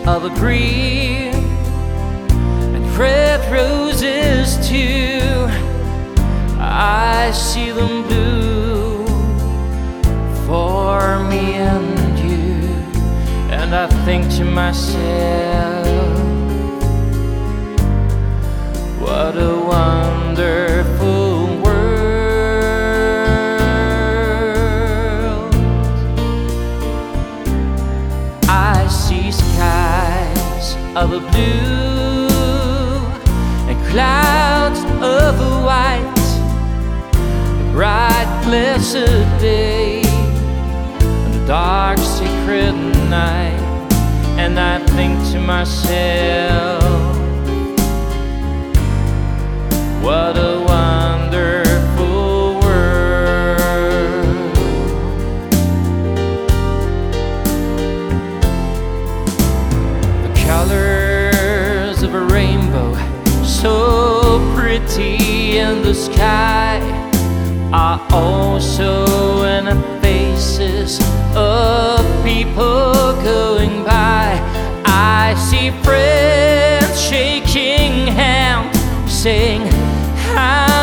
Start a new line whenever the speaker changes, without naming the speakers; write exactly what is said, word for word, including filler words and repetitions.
of a green and red roses too. I see them blue for me and you, and I think to myself, what a wonderful world. I see skies of a blue and clouds of a white, a bright blessed day and a dark secret night, and I think to myself, what a wonderful world. The colors of a rainbow, so pretty in the sky, are also in the faces of people going by. I see friends shaking hands, saying, how